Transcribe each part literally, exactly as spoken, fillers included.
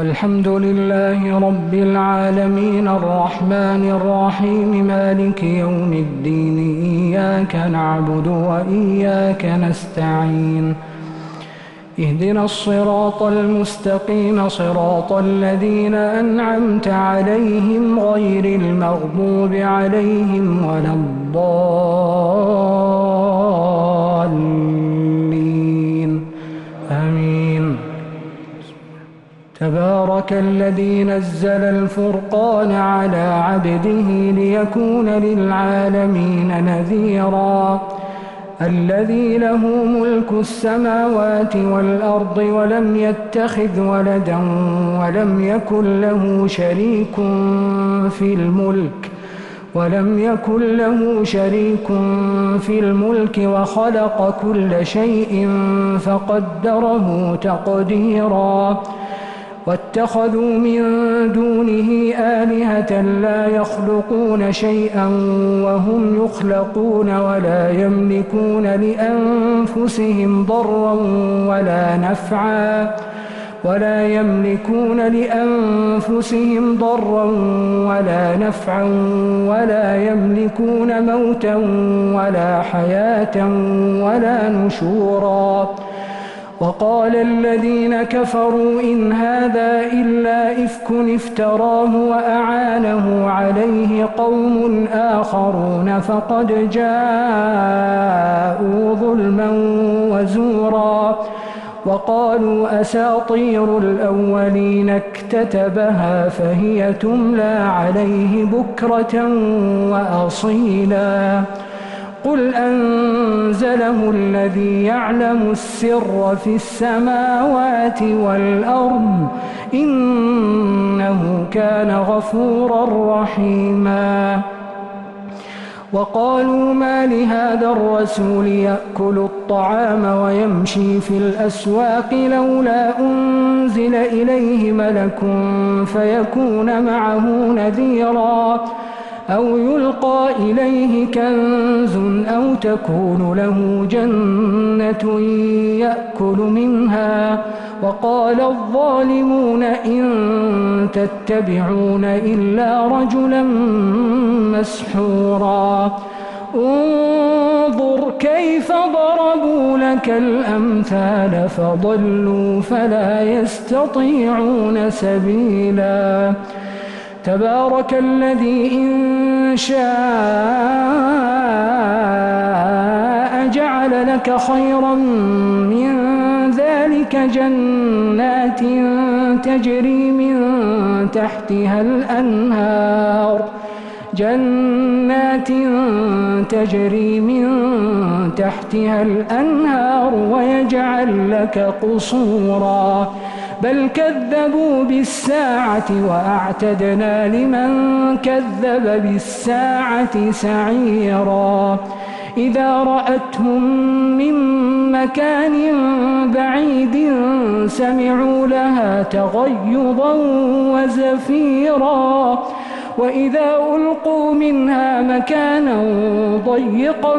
الحمد لله رب العالمين الرحمن الرحيم مالك يوم الدين إياك نعبد وإياك نستعين اهدنا الصراط المستقيم صراط الذين أنعمت عليهم غير المغضوب عليهم ولا الضالين آمين. تبارك الذي نزل الفرقان على عبده ليكون للعالمين نذيرا الذي له ملك السماوات والأرض ولم يتخذ ولدا ولم يكن له شريك في الملك ولم يكن له شريك في الملك وخلق كل شيء فقدره تقديرا واتخذوا من دونه آلهة لا يخلقون شيئا وهم يخلقون ولا يملكون لأنفسهم ضرا ولا نفعا ولا يملكون لأنفسهم ضرا ولا نفعا ولا يملكون موتا ولا حياة ولا نشورا. وقال الذين كفروا إن هذا إلا إفك افتراه وأعانه عليه قوم آخرون فقد جاءوا ظلما وزورا. وقالوا أساطير الأولين اكتتبها فهي تملى عليه بكرة وأصيلا. قل أنزله الذي يعلم السر في السماوات والأرض إنه كان غفورا رحيما. وقالوا ما لهذا الرسول يأكل الطعام ويمشي في الأسواق لولا أنزل إليه ملك فيكون معه نذيرا أو يلقى إليه كنز أو تكون له جنة يأكل منها. وقال الظالمون إن تتبعون إلا رجلا مسحورا. انظر كيف ضربوا لك الأمثال فضلوا فلا يستطيعون سبيلا. تبارك الذي إن شاء جعل لك خيرا من ذلك جنات تجري من تحتها الأنهار جنات تجري من تحتها الأنهار ويجعل لك قصورا بل كذبوا بالساعة وأعتدنا لمن كذب بالساعة سعيرا. إذا رأتهم من مكان بعيد سمعوا لها تغيظا وزفيرا وإذا ألقوا منها مكانا ضيقا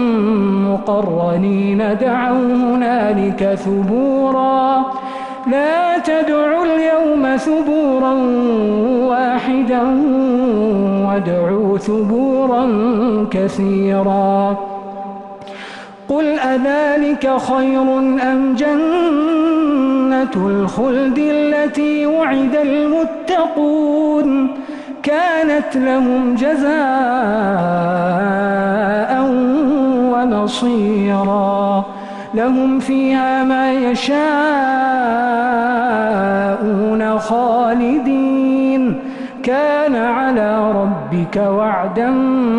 مقرنين دعوا هنالك ثبورا. لا تدعوا اليوم ثبورا واحدا وادعوا ثبورا كثيرا. قل أذلك خير أم جنة الخلد التي وعد المتقون كانت لهم جزاء ومصيرا. لهم فيها ما يشاءون خالدين كان على ربك وعدا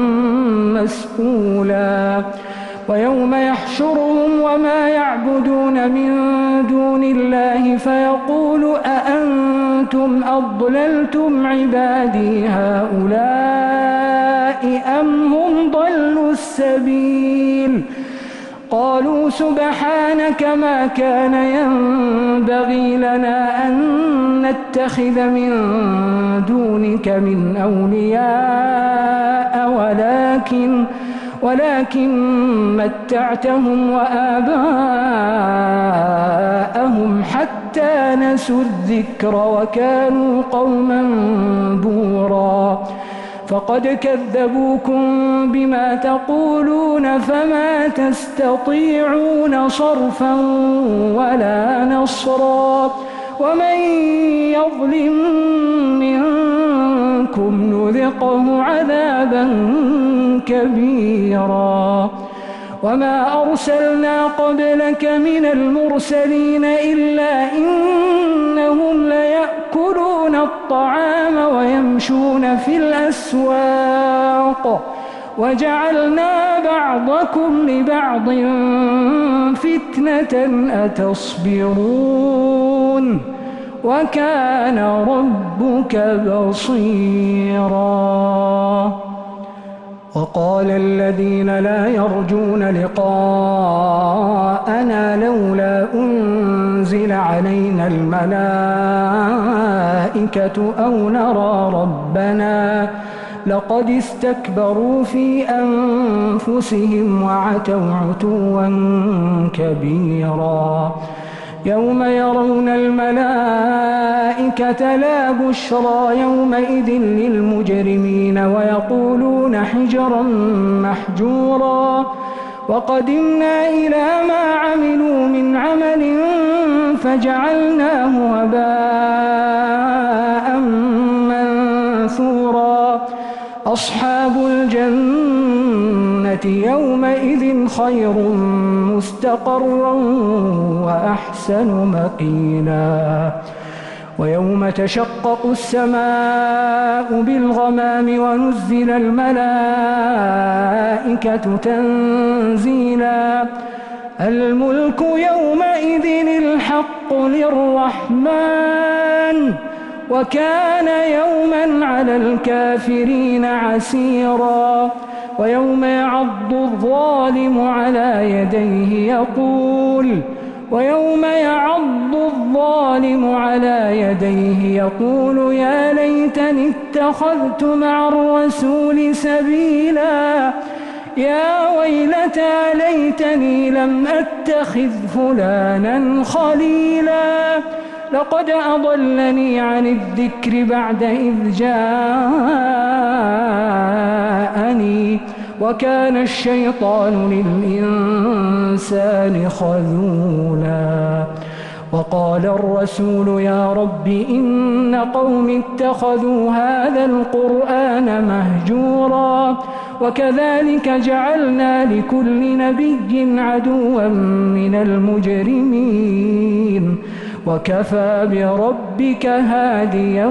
مسئولا. ويوم يحشرهم وما يعبدون من دون الله فيقول أأنتم أضللتم عبادي هؤلاء أم هم ضلوا السبيل. قالوا سبحانك ما كان ينبغي لنا أن نتخذ من دونك من أولياء ولكن ولكن متعتهم وآباءهم حتى حتى نسوا الذكر وكانوا قوما بورا فقد كذبوكم بما تقولون فما تستطيعون صرفا ولا نصرا ومن يظلم منكم نذقه عذابا كبيرا وما أرسلنا قبلك من المرسلين إلا إنهم ليأكلون الطعام ويمشون في الأسواق وجعلنا بعضكم لبعض فتنة أتصبرون وكان ربك بصيرا وقال الذين لا يرجون لقاءنا لولا أنزل علينا الملائكة أو نرى ربنا لقد استكبروا في أنفسهم وعتوا عتوا كبيرا يوم يرون الملائكة لا بشرى يومئذ للمجرمين ويقولون حجرا محجورا وقدمنا إلى ما عملوا من عمل فجعلناه هباء منثورا أصحاب الجنة يومئذ خير مستقرا وأحسن مقيلا ويوم تشقق السماء بالغمام ونزل الملائكة تنزيلا الملك يومئذ الحق للرحمن وكان يوما على الكافرين عسيرا ويوم يعض الظالم على يديه يقول ويوم يعض الظالم على يديه يقول يا ليتني اتخذت مع الرسول سبيلا يا ويلتى ليتني لم أتخذ فلانا خليلا لقد أضلني عن الذكر بعد إذ جاءني وكان الشيطان للإنسان خذولا وقال الرسول يا رب إن قوم اتخذوا هذا القرآن مهجورا وكذلك جعلنا لكل نبي عدوا من المجرمين وكفى بربك هاديا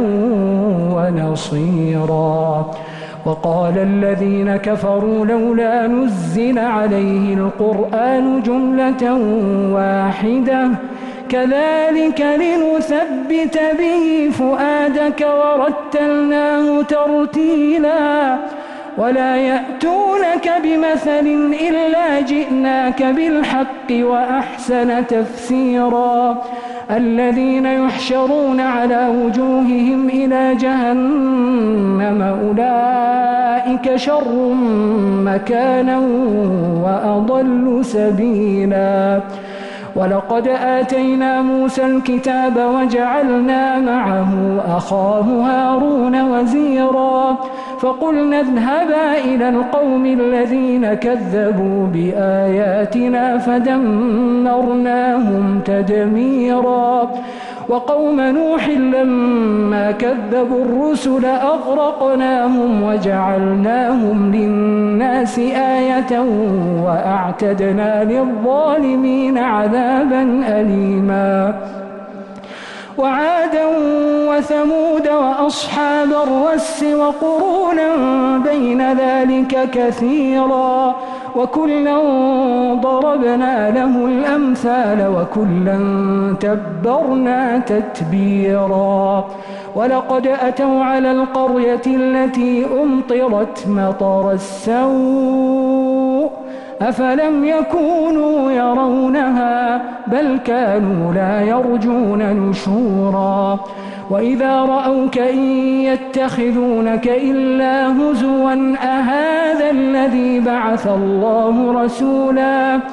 ونصيرا وقال الذين كفروا لولا نزل عليه القرآن جملة واحدة كذلك لنثبت به فؤادك ورتلناه ترتيلا ولا يأتونك بمثل إلا جئناك بالحق وأحسن تفسيرا الذين يحشرون على وجوههم إلى جهنم أولئك شر مكانا وأضل سبيلا ولقد آتينا موسى الكتاب وجعلنا معه أخاه هارون وزيرا فقلنا اذهبا إلى القوم الذين كذبوا بآياتنا فدمرناهم تدميرا وقوم نوح لما كذبوا الرسل أغرقناهم وجعلناهم للناس آية وأعتدنا للظالمين عذابا أليما وعادا وثمود وأصحاب الرس وقرونا بين ذلك كثيرا وكلا ضربنا له الأمثال وكلا تبرنا تتبيرا ولقد أتوا على القرية التي أمطرت مطر السوء أفلم يكونوا يرونها بل كانوا لا يرجون نشورا وإذا رأوك إن يتخذونك إلا هزوا أهذا الذي بعث الله رسولا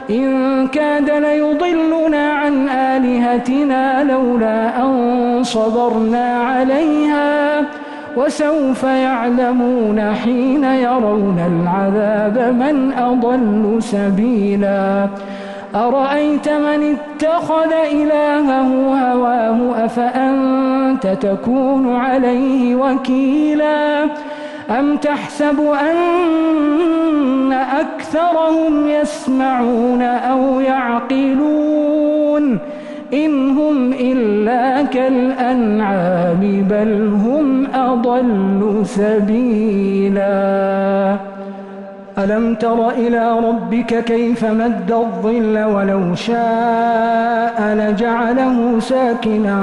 إن كاد ليضلنا عن آلهتنا لولا أن صبرنا عليها وسوف يعلمون حين يرون العذاب من أضل سبيلا أرأيت من اتخذ إلهه هواه أفأنت تكون عليه وكيلا أم تحسب أن أكثرهم يسمعون أو يعقلون إن هم إلا كالأنعام بل هم أضل سبيلا ألم تر إلى ربك كيف مد الظل ولو شاء لجعله ساكنا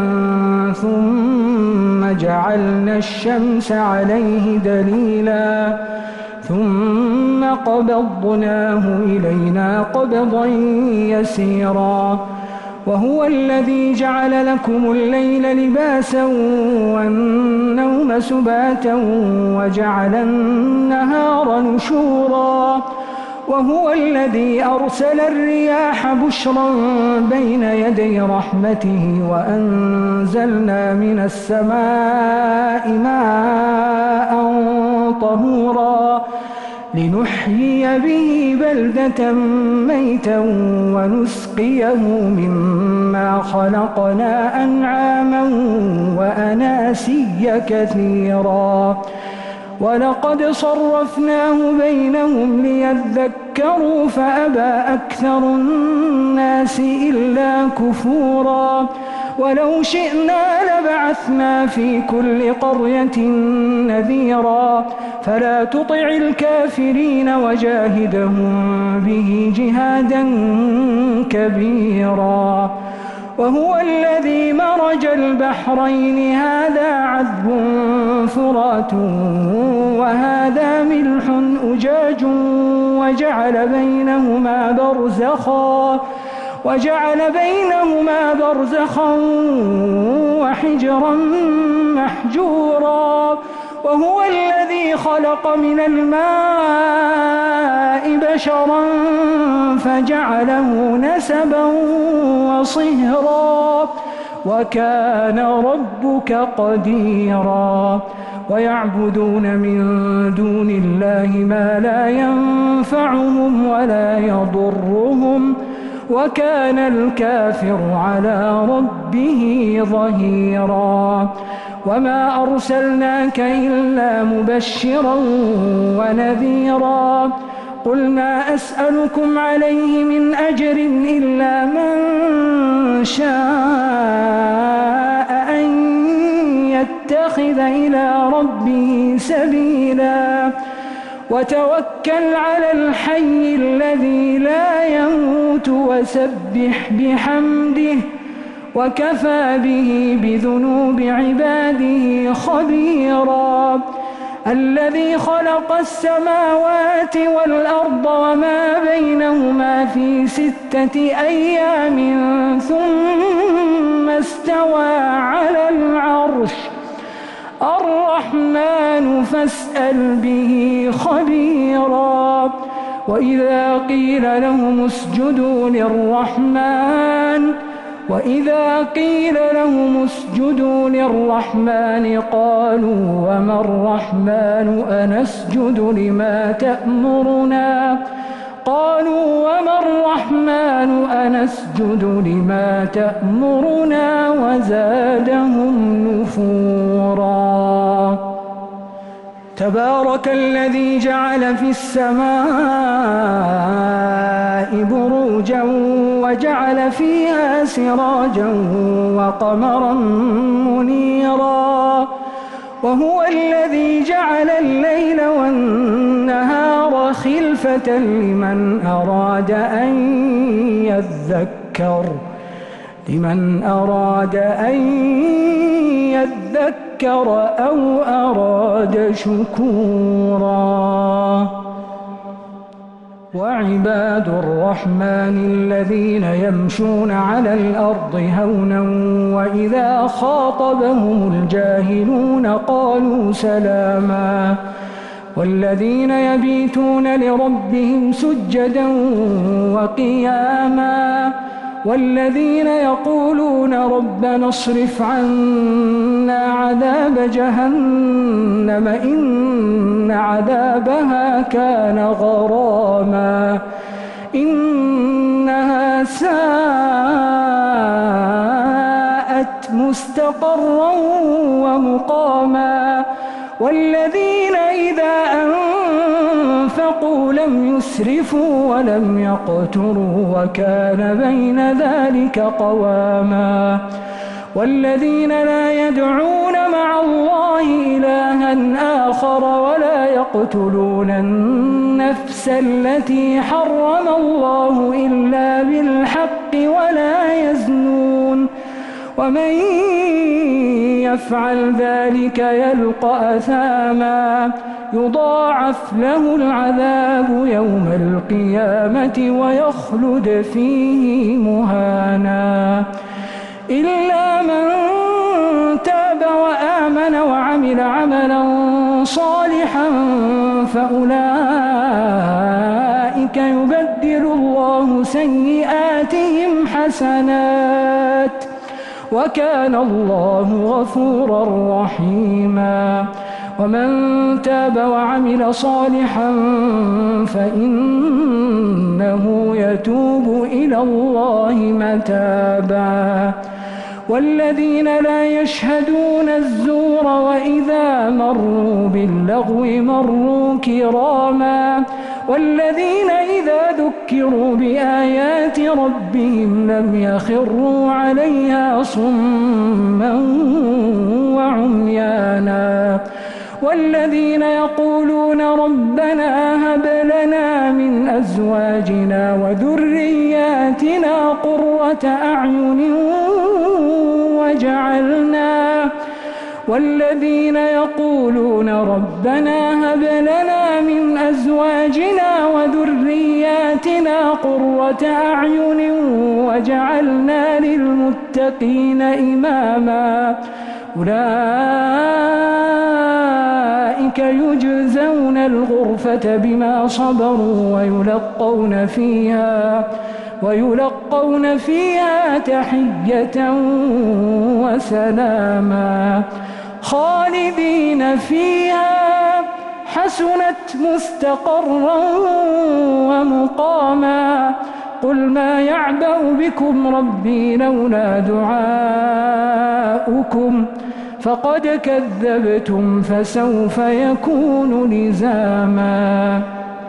ثم جعلنا الشمس عليه دليلا ثم قبضناه إلينا قبضا يسيرا وهو الذي جعل لكم الليل لباسا والنوم سباتا وجعل النهار نشورا وهو الذي أرسل الرياح بشرا بين يدي رحمته وأنزلنا من السماء ماء طهورا لنحيي به بلدة ميتا ونسقيه مما خلقنا أنعاما وأناسيا كثيرا ولقد صرفناه بينهم ليذكروا فأبى أكثر الناس إلا كفورا ولو شئنا لبعثنا في كل قرية نذيرا فلا تطع الكافرين وجاهدهم به جهادا كبيرا وهو الذي مرج البحرين هذا عذب فرات وهذا ملح أجاج وجعل بينهما برزخا وجعل بينهما برزخا وحجرا محجورا وهو الذي خلق من الماء بشرا فجعله نسبا وصهرا وكان ربك قديرا ويعبدون من دون الله ما لا ينفعهم ولا يضرهم وكان الكافر على ربه ظهيرا وما أرسلناك إلا مبشرا ونذيرا قل ما أسألكم عليه من أجر إلا من شاء أن يتخذ إلى ربه سبيلا وتوكل على الحي الذي لا يموت وسبح بحمده وكفى به بذنوب عباده خبيرا الذي خلق السماوات والأرض وما بينهما في ستة أيام ثم استوى على العرش الرحمن فاسأل به خبيرا وإذا قيل لهم اسجدوا للرحمن وإذا قيل لهم اسجدوا للرحمن قالوا وما الرحمن أنسجد لما تأمرنا قالوا وما الرحمن أنسجد لما تأمرنا وزادهم نفورا تبارك الذي جعل في السماء بروجا وجعل فيها سراجا وقمرا منيرا وهو الذي جعل الليل والنهار خلفة لمن أراد أن يذكر لمن أراد أن يذكر أو أراد شكورا وعباد الرحمن الذين يمشون على الأرض هونا وإذا خاطبهم الجاهلون قالوا سلاما والذين يبيتون لربهم سجدا وقياما والذين يقولون ربنا اصرف عنا عذاب جهنم إن عذابها كان غراما إنها ساءت مستقرا ومقاما والذين إذا أنفقوا لم يسرفوا ولم يقتروا وكان بين ذلك قواما والذين لا يدعون مع الله إلها آخر ولا يقتلون النفس التي حرم الله إلا بالحق ولا يزنون ومن يفعل ذلك يلقى أثاما يضاعف له العذاب يوم القيامة ويخلد فيه مهانا إلا من تاب وآمن وعمل عملا صالحا فأولئك يبدل الله سيئاتهم حسنات وكان الله غفورا رحيما ومن تاب وعمل صالحا فإنه يتوب إلى الله متابا والذين لا يشهدون الزور وإذا مروا باللغو مروا كراما والذين إذا ذكروا بآيات ربهم لم يخروا عليها صما وعميانا والذين يقولون ربنا هب لنا من أزواجنا وذرياتنا قرة أعين وجعلنا والذين يقولون ربنا هب لنا من أزواجنا وذرياتنا قرة أعين وجعلنا للمتقين إماما أولئك يجزون الغرفة بما صبروا ويلقون فيها ويلقون فيها تحية وسلاما خالدين فيها حسنت مستقرا ومقاما قل ما يعبأ بكم ربي لولا دعاؤكم فقد كذبتم فسوف يكون لزاما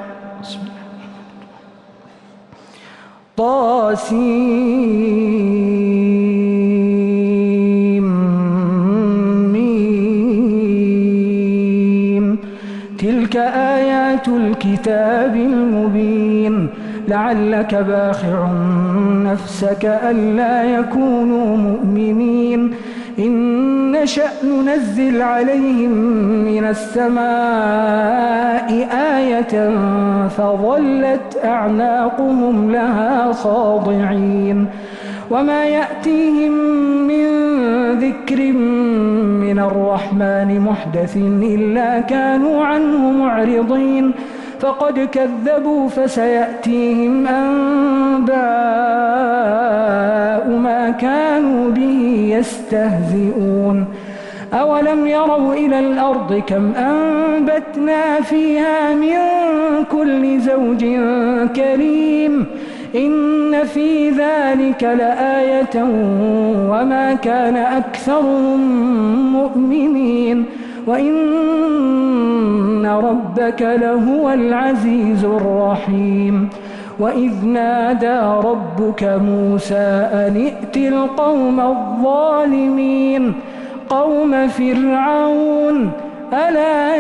طاسيم تلك آيات الكتاب المبين لعلك باخع نفسك ألا يكونوا مؤمنين إن نشأ ننزل عليهم من السماء آية فظلت أعناقهم لها خاضعين وما يأتيهم من ذكر من الرحمن محدث إلا كانوا عنه معرضين فقد كذبوا فسيأتيهم أنباء ما كانوا به يستهزئون أولم يروا إلى الأرض كم أنبتنا فيها من كل زوج كريم إن في ذلك لآية وما كان أكثرهم مؤمنين وإن ربك لهو العزيز الرحيم وإذ نادى ربك موسى أن ائت القوم الظالمين قوم فرعون ألا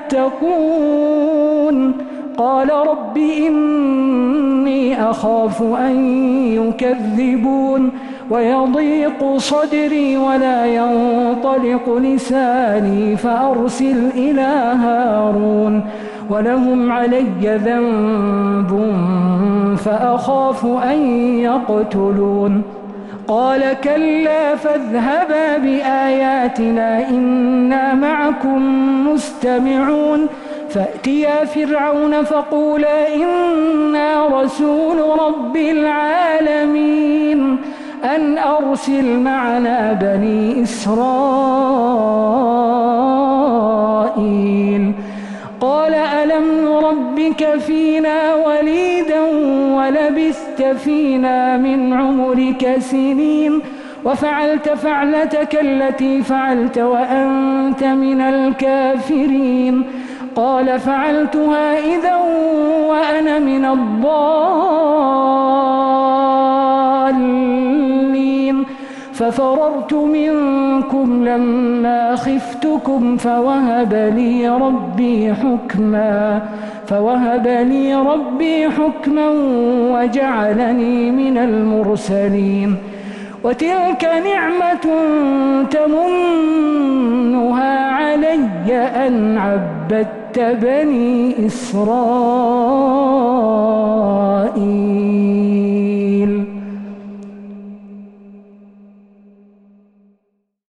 يتقون قال رب إني أخاف أن يكذبون ويضيق صدري ولا ينطلق لساني فأرسل إلى هارون ولهم علي ذنب فأخاف أن يقتلون قال كلا فاذهبا بآياتنا إنا معكم مستمعون فأتيا فرعون فقولا إنا رسول رب العالمين أن أرسل معنا بني إسرائيل قال ألم نربك فينا وليدا ولبثت فينا من عمرك سنين وفعلت فعلتك التي فعلت وأنت من الكافرين قال فعلتها إذا وأنا من الضالين ففررت منكم لما خفتكم فوهب لي ربي حكما فوهب لي ربي حكما وجعلني من المرسلين وتلك نعمة تمنها علي أن عبدت بني إسرائيل.